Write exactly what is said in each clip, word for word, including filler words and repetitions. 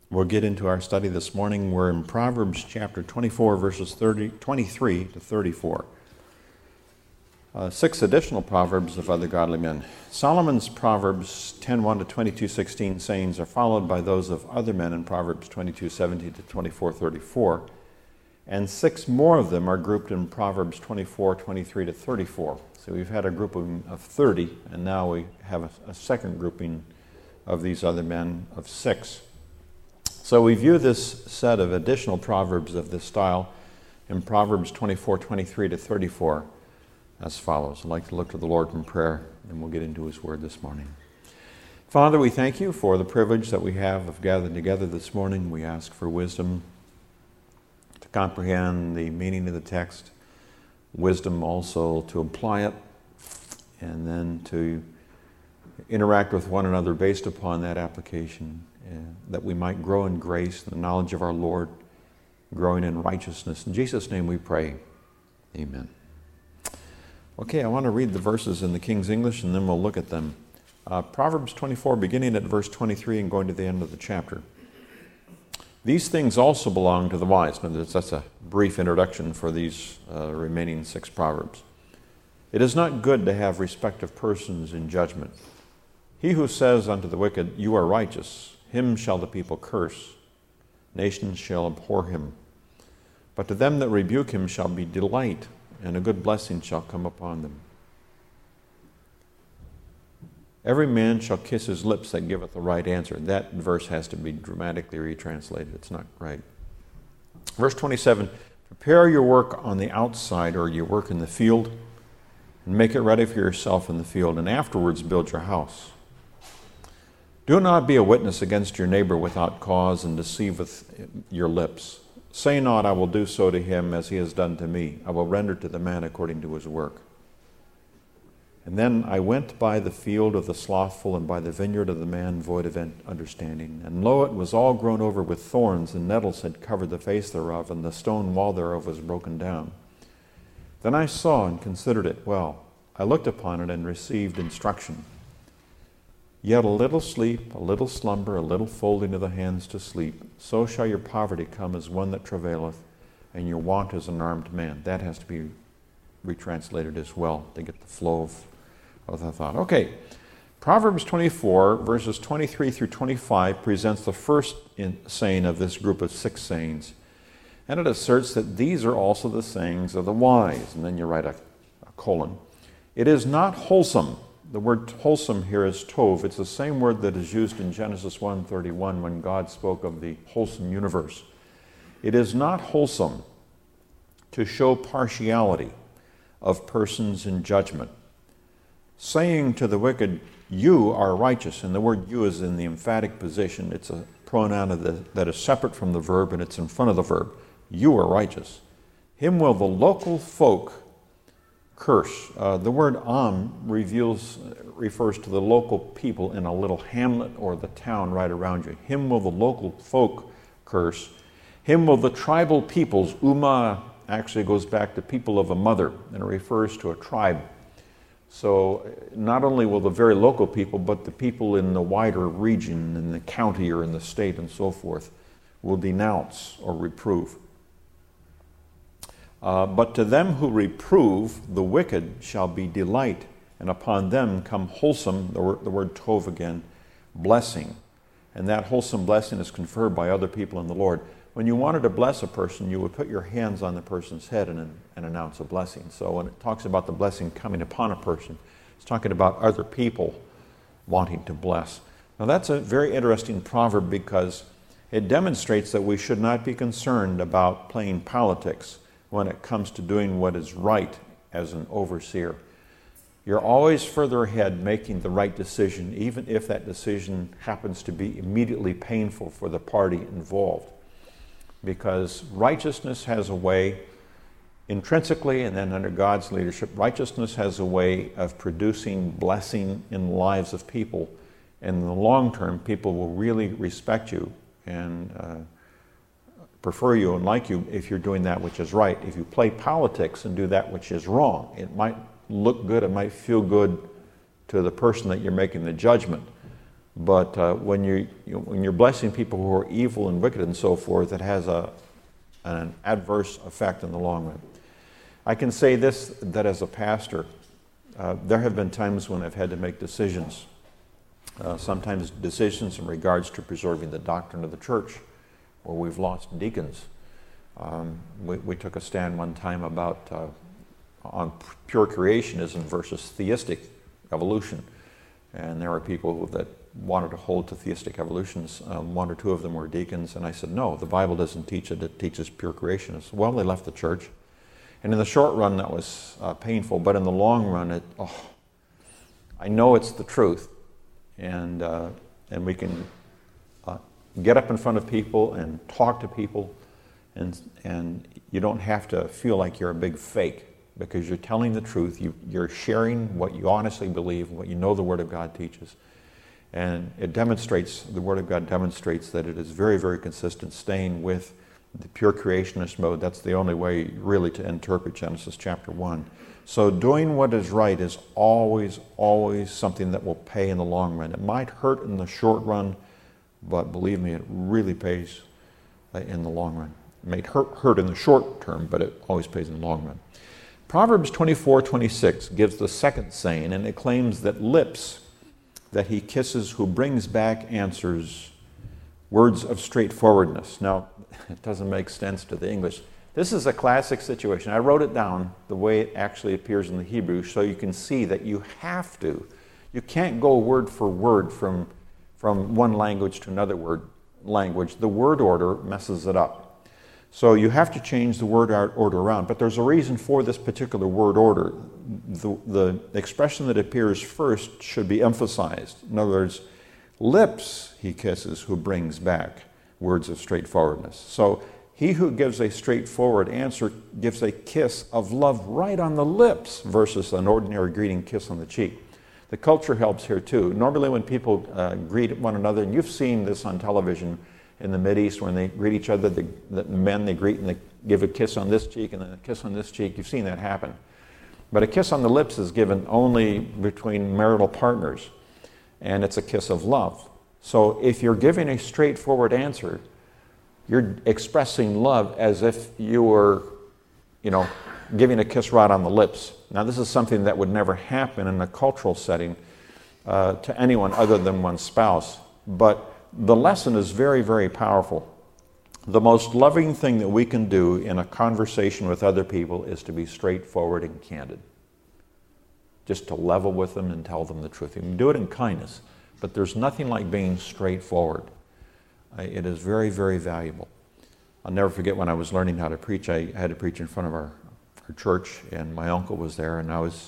We'll get into our study this morning. We're in Proverbs chapter twenty-four, verses thirty, twenty-three to thirty-four. Uh, six additional proverbs of other godly men. Solomon's Proverbs ten one to twenty-two sixteen sayings are followed by those of other men in Proverbs twenty-two seventeen to twenty-four thirty-four. And six more of them are grouped in Proverbs twenty-four twenty-three to thirty-four. So we've had a grouping of thirty, and now we have a, a second grouping of these other men of six. So we view this set of additional proverbs of this style in Proverbs twenty-four twenty-three to thirty-four as follows. I'd like to look to the Lord in prayer, and we'll get into His Word this morning. Father, we thank You for the privilege that we have of gathering together this morning. We ask for wisdom to comprehend the meaning of the text, wisdom also to apply it, and then to interact with one another based upon that application, uh, that we might grow in grace, the knowledge of our Lord, growing in righteousness. In Jesus' name we pray. Amen. Okay, I want to read the verses in the King's English, and then we'll look at them. Uh, Proverbs twenty-four, beginning at verse twenty-three and going to the end of the chapter. These things also belong to the wise. Now, that's a brief introduction for these uh, remaining six proverbs. It is not good to have respect of persons in judgment. He who says unto the wicked, You are righteous, him shall the people curse. Nations shall abhor him. But to them that rebuke him shall be delight, and a good blessing shall come upon them. Every man shall kiss his lips that giveth the right answer. That verse has to be dramatically retranslated. It's not right. Verse twenty-seven, prepare your work on the outside, or your work in the field, and make it ready for yourself in the field, and afterwards build your house. Do not be a witness against your neighbor without cause, and deceive with your lips. Say not, I will do so to him as he has done to me. I will render to the man according to his work. And then I went by the field of the slothful, and by the vineyard of the man void of understanding. And lo, it was all grown over with thorns, and nettles had covered the face thereof, and the stone wall thereof was broken down. Then I saw and considered it well. I looked upon it and received instruction. Yet a little sleep, a little slumber, a little folding of the hands to sleep, so shall your poverty come as one that travaileth, and your want as an armed man. That has to be retranslated as well to get the flow of, of the thought. Okay, Proverbs twenty-four, verses twenty-three through twenty-five presents the first in saying of this group of six sayings, and it asserts that these are also the sayings of the wise. And then you write a, a colon. It is not wholesome. The word wholesome here is tov. It's the same word that is used in Genesis one thirty-one when God spoke of the wholesome universe. It is not wholesome to show partiality of persons in judgment, saying to the wicked, You are righteous. And the word you is in the emphatic position. It's a pronoun of the, that is separate from the verb, and it's in front of the verb. You are righteous. Him will the local folk curse. Uh, the word am reveals, refers to the local people in a little hamlet or the town right around you. Him will the local folk curse. Him will the tribal peoples. Ummah actually goes back to people of a mother, and it refers to a tribe. So not only will the very local people, but the people in the wider region, in the county or in the state and so forth, will denounce or reprove. Uh, but to them who reprove, the wicked shall be delight, and upon them come wholesome, the word, the word tov again, blessing. And that wholesome blessing is conferred by other people in the Lord. When you wanted to bless a person, you would put your hands on the person's head and, and announce a blessing. So when it talks about the blessing coming upon a person, it's talking about other people wanting to bless. Now that's a very interesting proverb because it demonstrates that we should not be concerned about playing politics when it comes to doing what is right as an overseer. You're always further ahead making the right decision, even if that decision happens to be immediately painful for the party involved. Because righteousness has a way, intrinsically and then under God's leadership, righteousness has a way of producing blessing in the lives of people. And in the long term, people will really respect you and uh, prefer you and like you if you're doing that which is right. If you play politics and do that which is wrong, it might look good, it might feel good to the person that you're making the judgment, But uh, when, you, you, when you're blessing people who are evil and wicked and so forth, it has a, an adverse effect in the long run. I can say this, that as a pastor, uh, there have been times when I've had to make decisions. Uh, sometimes decisions in regards to preserving the doctrine of the church, where we've lost deacons. Um, we, we took a stand one time about uh, on pure creationism versus theistic evolution. And there were people that wanted to hold to theistic evolutions. Um, one or two of them were deacons, and I said, no, the Bible doesn't teach it, it teaches pure creationists. Well, they left the church. And in the short run, that was uh, painful, but in the long run, it, oh, I know it's the truth, and, uh, and we can uh, get up in front of people and talk to people, and, and you don't have to feel like you're a big fake, because you're telling the truth, you, you're sharing what you honestly believe, what you know the Word of God teaches. And it demonstrates, the Word of God demonstrates that it is very, very consistent, staying with the pure creationist mode. That's the only way really to interpret Genesis chapter one. So doing what is right is always, always something that will pay in the long run. It might hurt in the short run, but believe me, it really pays in the long run. It may hurt, hurt in the short term, but it always pays in the long run. Proverbs twenty-four twenty-six gives the second saying, and it claims that lips that he kisses who brings back answers, words of straightforwardness. Now, it doesn't make sense to the English. This is a classic situation. I wrote it down the way it actually appears in the Hebrew, so you can see that you have to. You can't go word for word from, from one language to another word language. The word order messes it up. So you have to change the word order around, but there's a reason for this particular word order. The, the expression that appears first should be emphasized. In other words, lips he kisses who brings back words of straightforwardness. So he who gives a straightforward answer gives a kiss of love right on the lips versus an ordinary greeting kiss on the cheek. The culture helps here too. Normally when people uh, greet one another, and you've seen this on television in the Mideast, when they greet each other, the, the men they greet and they give a kiss on this cheek and then a kiss on this cheek. You've seen that happen. But a kiss on the lips is given only between marital partners, and it's a kiss of love. So if you're giving a straightforward answer, you're expressing love as if you were, you know, giving a kiss right on the lips. Now this is something that would never happen in a cultural setting uh, to anyone other than one's spouse. But the lesson is very, very powerful. The most loving thing that we can do in a conversation with other people is to be straightforward and candid. Just to level with them and tell them the truth. You can do it in kindness, but there's nothing like being straightforward. It is very, very valuable. I'll never forget when I was learning how to preach. I had to preach in front of our, our church, and my uncle was there, and I was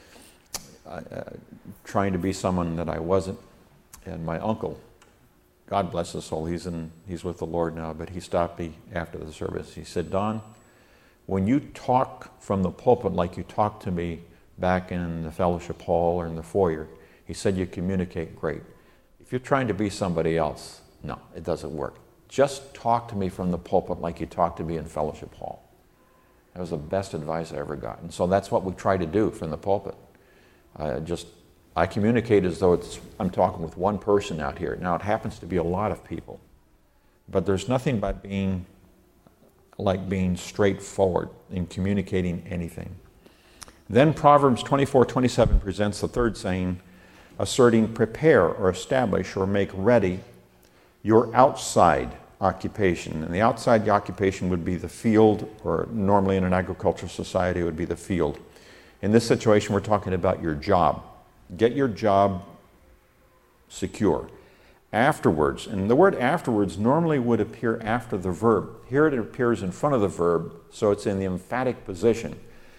uh, trying to be someone that I wasn't. And my uncle, God bless his soul, he's, in, he's with the Lord now, but he stopped me after the service. He said, Don, when you talk from the pulpit like you talked to me back in the fellowship hall or in the foyer, he said, you communicate great. If you're trying to be somebody else, no, it doesn't work. Just talk to me from the pulpit like you talked to me in fellowship hall. That was the best advice I ever got. And so that's what we try to do from the pulpit. Uh, just I communicate as though it's, I'm talking with one person out here. Now, it happens to be a lot of people. But there's nothing but being, like being straightforward in communicating anything. Then Proverbs twenty-four twenty-seven presents the third saying, asserting prepare or establish or make ready your outside occupation. And the outside occupation would be the field, or normally in an agricultural society it would be the field. In this situation, we're talking about your job. Get your job secure. Afterwards, and the word afterwards normally would appear after the verb. Here it appears in front of the verb, so it's in the emphatic position.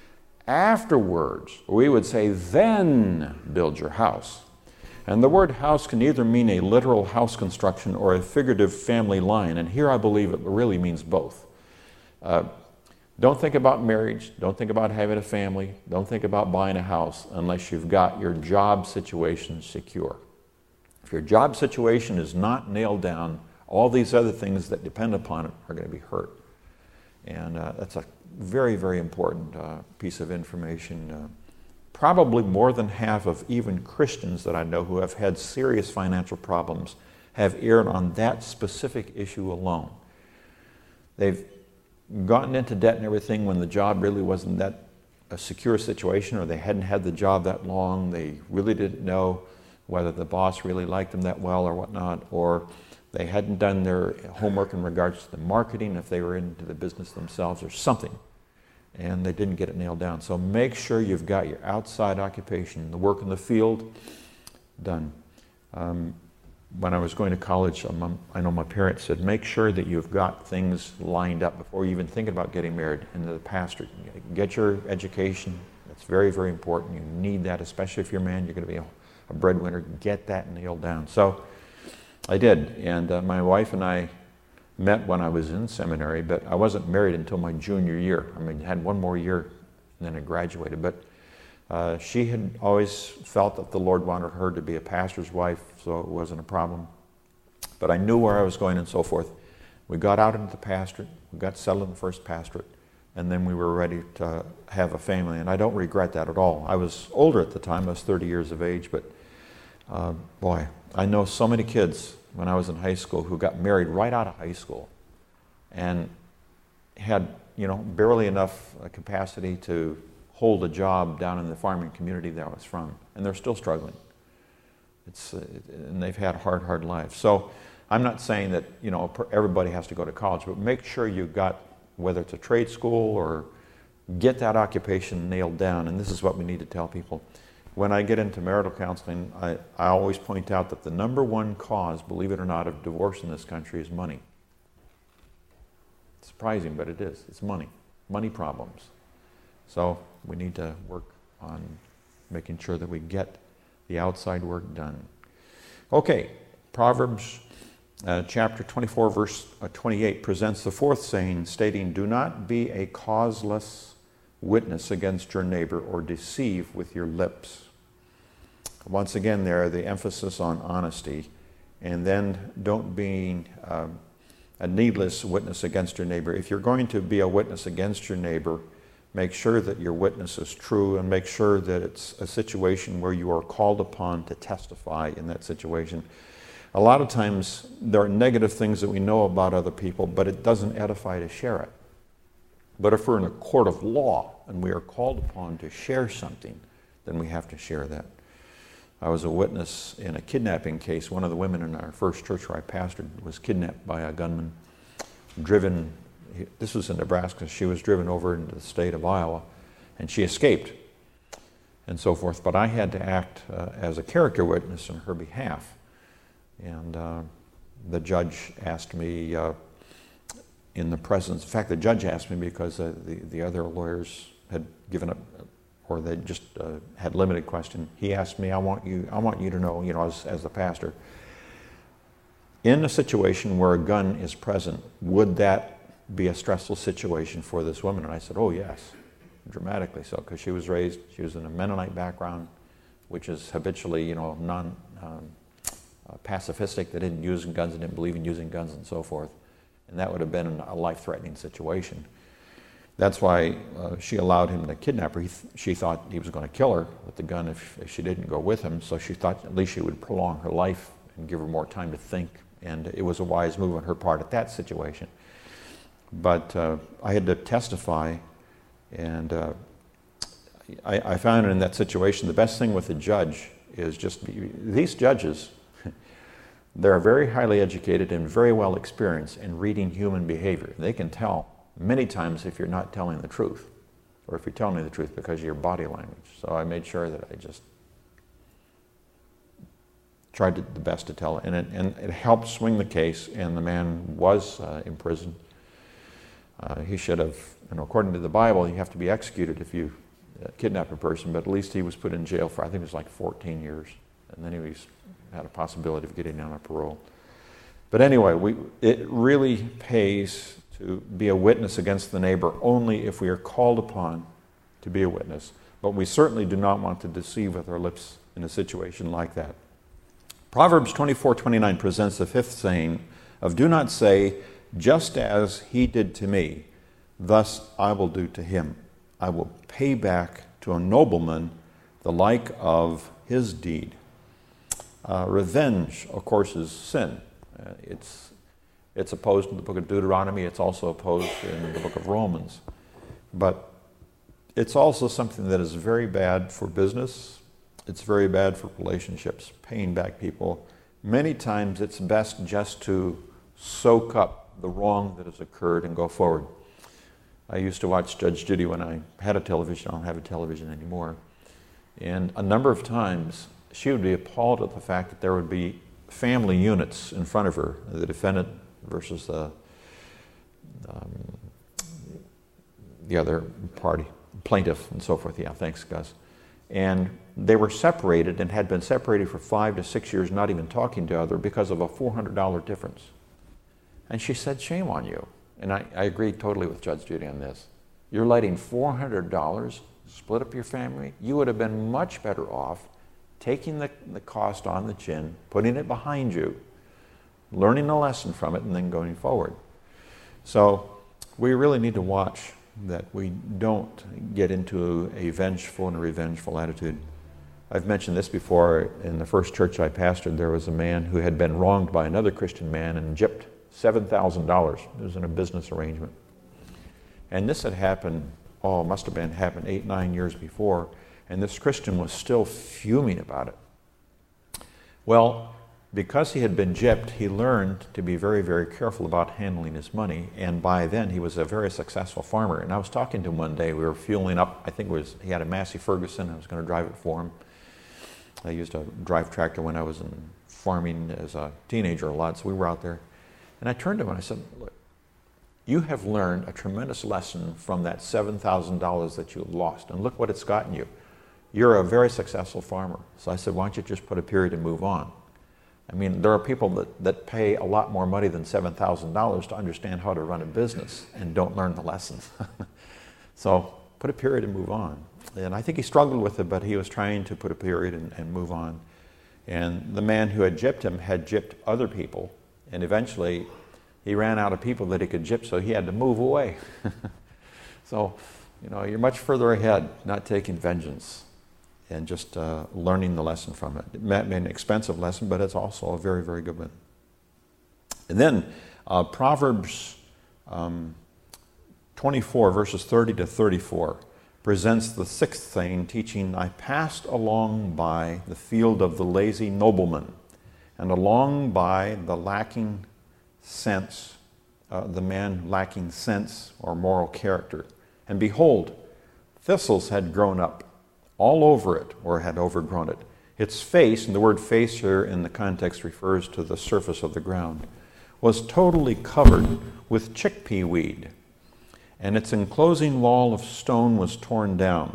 Afterwards, we would say, then build your house. And the word house can either mean a literal house construction or a figurative family line, and here I believe it really means both. Uh, Don't think about marriage, don't think about having a family, don't think about buying a house unless you've got your job situation secure. If your job situation is not nailed down, all these other things that depend upon it are going to be hurt. And uh, that's a very, very important uh, piece of information uh, Probably more than half of even Christians that I know who have had serious financial problems have erred on that specific issue alone. They've gotten into debt and everything when the job really wasn't that a secure situation, or they hadn't had the job that long. They really didn't know whether the boss really liked them that well or whatnot, or they hadn't done their homework in regards to the marketing if they were into the business themselves or something, and they didn't get it nailed down. So make sure you've got your outside occupation, the work in the field, done. Um, when I was going to college, um, I know my parents said, make sure that you've got things lined up before you even think about getting married into the pastorate. Get your education. That's very, very important. You need that, especially if you're a man, you're going to be a, a breadwinner. Get that nailed down. So I did, and uh, my wife and I met when I was in seminary, but I wasn't married until my junior year. I mean, I had one more year, and then I graduated. But uh, she had always felt that the Lord wanted her to be a pastor's wife, so it wasn't a problem. But I knew where I was going and so forth. We got out into the pastorate, we got settled in the first pastorate, and then we were ready to have a family, and I don't regret that at all. I was older at the time, I was thirty years of age, but uh, boy, I know so many kids when I was in high school who got married right out of high school and had, you know, barely enough uh, capacity to hold a job down in the farming community that I was from, and they're still struggling. It's, uh, and they've had hard, hard lives. So I'm not saying that, you know, everybody has to go to college, but make sure you've got, whether it's a trade school or get that occupation nailed down, and this is what we need to tell people. When I get into marital counseling, I, I always point out that the number one cause, believe it or not, of divorce in this country is money. It's surprising, but it is. It's money. Money problems. So we need to work on making sure that we get the outside work done. Okay, Proverbs uh, chapter twenty-four, verse uh, twenty-eight presents the fourth saying, stating, "Do not be a causeless witness against your neighbor or deceive with your lips." Once again there, the emphasis on honesty, and then don't be um, a needless witness against your neighbor. If you're going to be a witness against your neighbor, make sure that your witness is true, and make sure that it's a situation where you are called upon to testify in that situation. A lot of times there are negative things that we know about other people, but it doesn't edify to share it. But if we're in a court of law and we are called upon to share something, then we have to share that. I was a witness in a kidnapping case. One of the women in our first church where I pastored was kidnapped by a gunman, driven, this was in Nebraska, she was driven over into the state of Iowa, and she escaped, and so forth. But I had to act uh, as a character witness on her behalf. And uh, the judge asked me, uh, in the presence, in fact, the judge asked me because uh, the, the other lawyers had given up, or they just uh, had limited question. He asked me, I want you, I want you to know, you know, as, as the pastor, in a situation where a gun is present, would that be a stressful situation for this woman? And I said, oh yes, dramatically so, because she was raised, she was in a Mennonite background, which is habitually, you know, non, um, uh, pacifistic. They didn't use guns, they didn't believe in using guns and so forth. And that would have been a life-threatening situation. That's why uh, she allowed him to kidnap her. He th she thought he was going to kill her with the gun if, if she didn't go with him, so she thought at least she would prolong her life and give her more time to think, and it was a wise move on her part at that situation. But uh, I had to testify, and uh, I, I found in that situation the best thing with the judge is just, be, these judges, they're very highly educated and very well experienced in reading human behavior. They can tell many times if you're not telling the truth, or if you're telling me the truth because of your body language. So I made sure that I just tried to, the best to tell it. And it, and it helped swing the case, and the man was uh, imprisoned. Uh, he should have, you know, according to the Bible, you have to be executed if you uh, kidnap a person, but at least he was put in jail for, I think it was like fourteen years. And then he was, had a possibility of getting out on parole. But anyway, we, it really pays to be a witness against the neighbor only if we are called upon to be a witness. But we certainly do not want to deceive with our lips in a situation like that. Proverbs twenty-four twenty-nine presents the fifth saying of, do not say, just as he did to me, thus I will do to him. I will pay back to a nobleman the like of his deed. Uh, revenge, of course, is sin. Uh, it's, it's opposed in the book of Deuteronomy. It's also opposed in the book of Romans. But it's also something that is very bad for business. It's very bad for relationships, paying back people. Many times it's best just to soak up the wrong that has occurred and go forward. I used to watch Judge Judy when I had a television. I don't have a television anymore. And a number of times she would be appalled at the fact that there would be family units in front of her, the defendant versus the, um, the other party, plaintiff and so forth. Yeah, thanks, Gus. And they were separated and had been separated for five to six years, not even talking to each other because of a four hundred dollar difference. And she said, shame on you. And I, I agree totally with Judge Judy on this. You're letting four hundred dollars split up your family? You would have been much better off taking the, the cost on the chin, putting it behind you, learning a lesson from it, and then going forward. So we really need to watch that we don't get into a vengeful and a revengeful attitude. I've mentioned this before. In the first church I pastored, there was a man who had been wronged by another Christian man and gypped seven thousand dollars. It was in a business arrangement. And this had happened, oh, must have been happened eight, nine years before, and this Christian was still fuming about it. Well, because he had been gypped, he learned to be very, very careful about handling his money, and by then he was a very successful farmer. And I was talking to him one day, we were fueling up, I think it was, he had a Massey Ferguson, I was going to drive it for him. I used a drive tractor when I was in farming as a teenager a lot, so we were out there. And I turned to him and I said, look, you have learned a tremendous lesson from that seven thousand dollars that you lost, and look what it's gotten you. You're a very successful farmer. So I said, why don't you just put a period and move on? I mean, there are people that, that pay a lot more money than seven thousand dollars to understand how to run a business and don't learn the lessons. So put a period and move on. And I think he struggled with it, but he was trying to put a period and, and move on. And the man who had gypped him had gypped other people, and eventually he ran out of people that he could gyp, so he had to move away. So, you know, you're much further ahead, not taking vengeance and just uh, learning the lesson from it. It may be an expensive lesson, but it's also a very, very good one. And then uh, Proverbs um, twenty-four, verses thirty to thirty-four, presents the sixth thing, teaching, I passed along by the field of the lazy nobleman, and along by the lacking sense, uh, the man lacking sense or moral character. And behold, thistles had grown up all over it, or had overgrown it. Its face, and the word face here in the context refers to the surface of the ground, was totally covered with chickpea weed, and its enclosing wall of stone was torn down.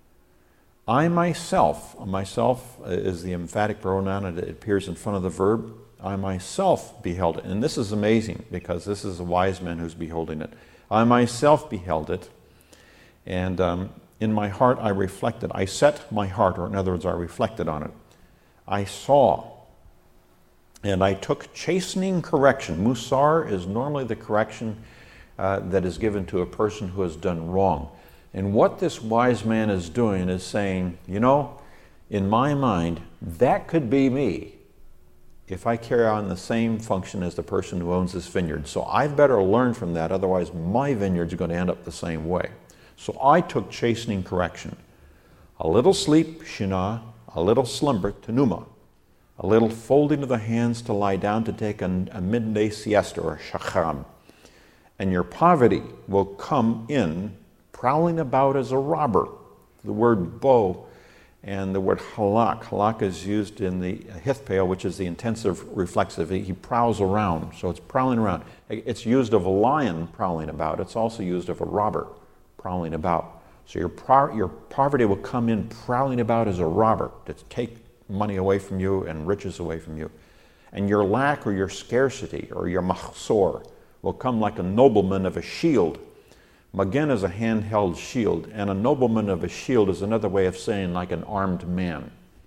I myself, myself is the emphatic pronoun, and it appears in front of the verb. I myself beheld it. And this is amazing because this is a wise man who's beholding it. I myself beheld it, and um, in my heart I reflected. I set my heart, or in other words, I reflected on it. I saw, and I took chastening correction. Musar is normally the correction uh, that is given to a person who has done wrong. And what this wise man is doing is saying, you know, in my mind, that could be me if I carry on the same function as the person who owns this vineyard. So I've better learn from that, otherwise my vineyard's going to end up the same way. So I took chastening correction. A little sleep, Shinah, a little slumber, Tenuma, a little folding of the hands to lie down to take a, a midday siesta, or shacham. And your poverty will come in, prowling about as a robber. The word bo and the word halak. Halak is used in the hithpale, which is the intensive reflexive. He prowls around, so it's prowling around. It's used of a lion prowling about. It's also used of a robber prowling about. So your, pro- your poverty will come in prowling about as a robber to take money away from you and riches away from you. And your lack or your scarcity or your mahsor will come like a nobleman of a shield. Magen is a handheld shield, and a nobleman of a shield is another way of saying like an armed man.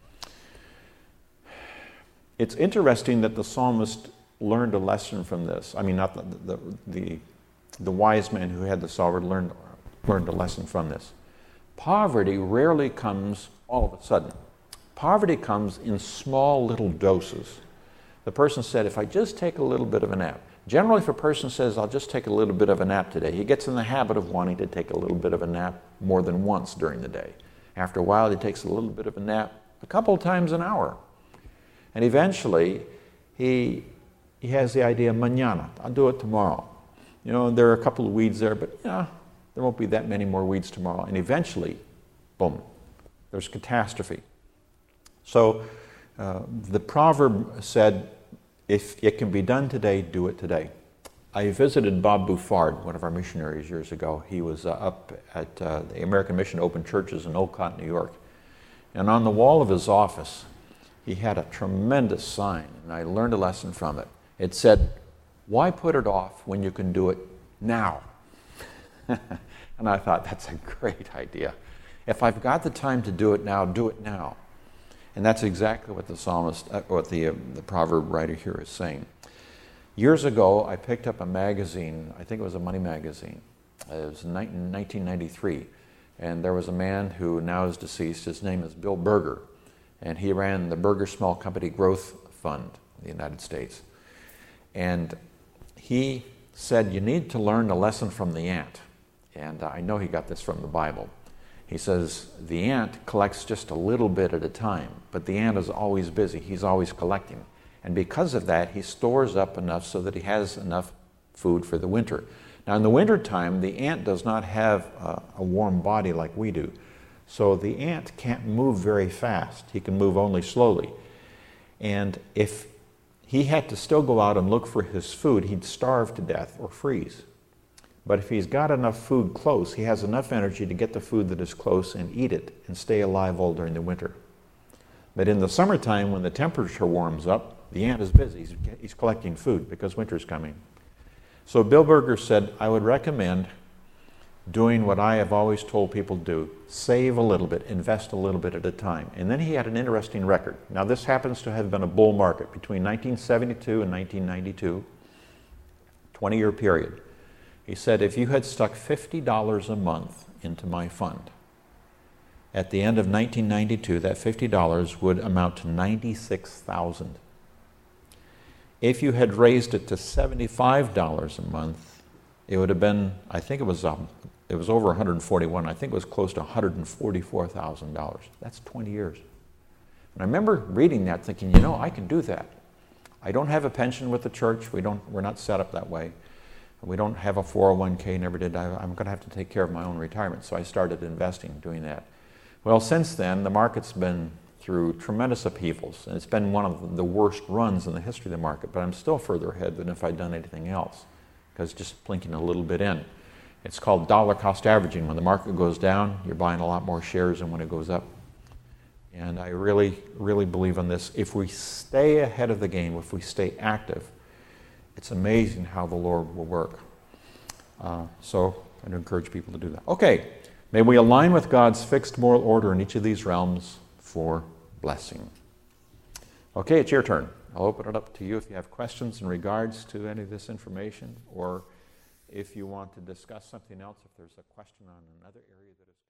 It's interesting that the psalmist learned a lesson from this. I mean, not the, the, the, the wise man who had the sword learned, learned a lesson from this. Poverty rarely comes all of a sudden. Poverty comes in small little doses. The person said, if I just take a little bit of a nap. Generally, if a person says, I'll just take a little bit of a nap today, he gets in the habit of wanting to take a little bit of a nap more than once during the day. After a while, he takes a little bit of a nap a couple of times an hour. And eventually, he, he has the idea, mañana, I'll do it tomorrow. You know, there are a couple of weeds there, but yeah, there won't be that many more weeds tomorrow. And eventually, boom, there's catastrophe. So uh, the proverb said, if it can be done today, do it today. I visited Bob Buffard, one of our missionaries years ago. He was uh, up at uh, the American Mission Open Churches in Olcott, New York. And on the wall of his office, he had a tremendous sign, and I learned a lesson from it. It said, why put it off when you can do it now? And I thought, that's a great idea. If I've got the time to do it now, do it now. And that's exactly what the psalmist, uh, what the, uh, the proverb writer here is saying. Years ago, I picked up a magazine, I think it was a money magazine. It was in nineteen ninety-three. And there was a man who now is deceased. His name is Bill Berger. And he ran the Berger Small Company Growth Fund in the United States. And he said, you need to learn the lesson from the ant. And I know he got this from the Bible. He says, the ant collects just a little bit at a time, but the ant is always busy. He's always collecting. And because of that, he stores up enough so that he has enough food for the winter. Now, in the wintertime, the ant does not have a, a warm body like we do. So the ant can't move very fast. He can move only slowly. And if he had to still go out and look for his food, he'd starve to death or freeze. But if he's got enough food close, he has enough energy to get the food that is close and eat it and stay alive all during the winter. But in the summertime, when the temperature warms up, the ant is busy. He's, he's collecting food because winter's coming. So Bill Berger said, I would recommend doing what I have always told people to do. Save a little bit, invest a little bit at a time. And then he had an interesting record. Now this happens to have been a bull market between nineteen seventy-two and nineteen ninety-two, twenty-year period. He said, if you had stuck fifty dollars a month into my fund, at the end of nineteen ninety-two, that fifty dollars would amount to ninety-six thousand dollars. If you had raised it to seventy-five dollars a month, it would have been, I think it was, um, it was over one hundred forty-one. I think it was close to one hundred forty-four thousand dollars. That's twenty years. And I remember reading that thinking, you know, I can do that. I don't have a pension with the church. We don't, we're not set up that way. We don't have a four oh one K, never did. I, I'm going to have to take care of my own retirement. So I started investing, doing that. Well, since then, the market's been through tremendous upheavals. And it's been one of the worst runs in the history of the market. But I'm still further ahead than if I'd done anything else, because just blinking a little bit in. It's called dollar cost averaging. When the market goes down, you're buying a lot more shares than when it goes up. And I really, really believe in this. If we stay ahead of the game, if we stay active, it's amazing how the Lord will work. Uh, so I'd encourage people to do that. Okay, may we align with God's fixed moral order in each of these realms for blessing. Okay, it's your turn. I'll open it up to you if you have questions in regards to any of this information, or if you want to discuss something else, if there's a question on another area that is